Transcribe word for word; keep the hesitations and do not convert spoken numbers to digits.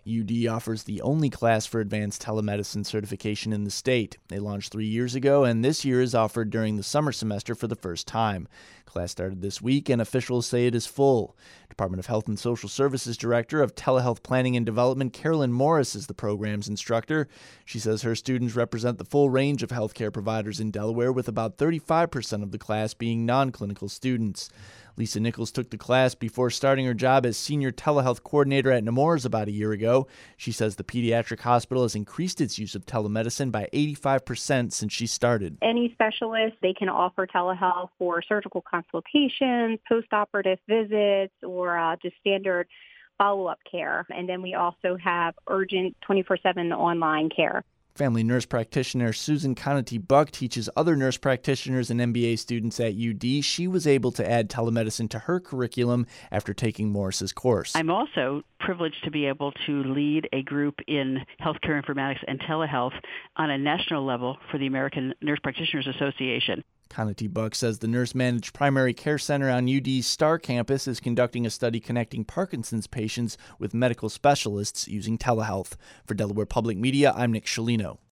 U D offers the only class for advanced telemedicine certification in the state. They launched three years ago, and this year is offered during the summer semester for the first time. Class started this week, and officials say it is full. Department of Health and Social Services Director of Telehealth Planning and Development, Carolyn Morris, is the program's instructor. She says her students represent the full range of healthcare providers in Delaware, with about thirty-five percent of the class being non-clinical students. Lisa Nichols took the class before starting her job as senior telehealth coordinator at Nemours about a year ago. She says the pediatric hospital has increased its use of telemedicine by eighty-five percent since she started. Any specialist, they can offer telehealth for surgical consultations, post-operative visits, or uh, just standard follow-up care. And then we also have urgent twenty-four seven online care. Family nurse practitioner Susan Conity Buck teaches other nurse practitioners and M B A students at U D. She was able to add telemedicine to her curriculum after taking Morris's course. I'm also privileged to be able to lead a group in healthcare informatics and telehealth on a national level for the American Nurse Practitioners Association. Conity Buck says the nurse-managed primary care center on U D's Star campus is conducting a study connecting Parkinson's patients with medical specialists using telehealth. For Delaware Public Media, I'm Nick Scialino.